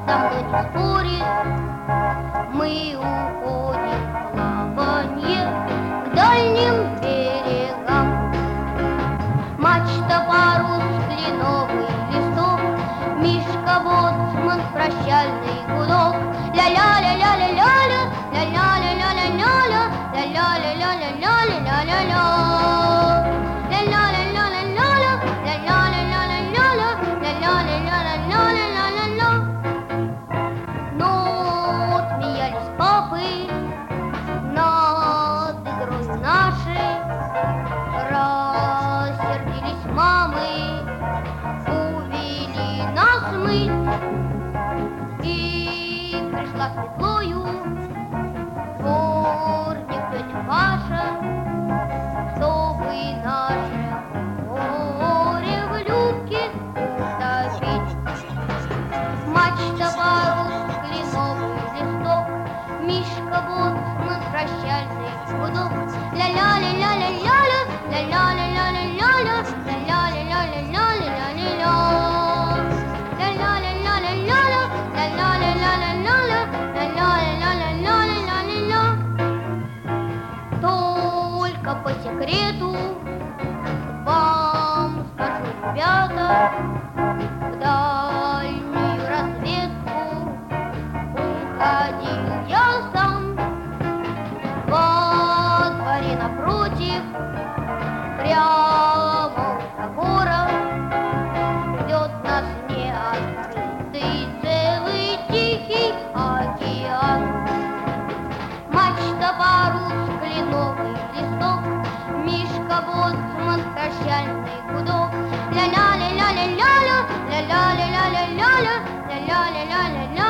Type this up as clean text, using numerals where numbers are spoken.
со мной не спорит. Мы уходим в плаванье к дальним берегам. Мачта, парус, кленовый листок, Мишка боцман, прощальный гудок. Ля-ля-ля-ля-ля-ля-ля, ля-ля-ля-ля-ля-ля, ля-ля-ля-ля-ля-ля-ля-ля-ля. Но смеялись папы над игрой нашей, рассердились мамы, увели нас мыть. И пришла светлою дворник тетя Паша, чтобы наше море в люке утопить. Мачта, парус, кленовый листок, Мишка боцман, прощальный гудок. Ля-ля-ля-ля-ля-ля-ля, ля-ля-ля-ля-ля-ля, ля-ля-ля-ля-ля-ля-ля-ля. Только по секрету вам скажу, ребята, в дальнюю разведку уходил я сам. Во дворе напротив, прямо у забора, ждет нас неоткрытый целый тихий океан. Мачта, парус, кленовый листок, Мишка боцман, прощальный гудок. Ля-ля-ля-ля-ля-ля, ля-ля-ля-ля-ля-ля, ля-ля-ля-ля-ля.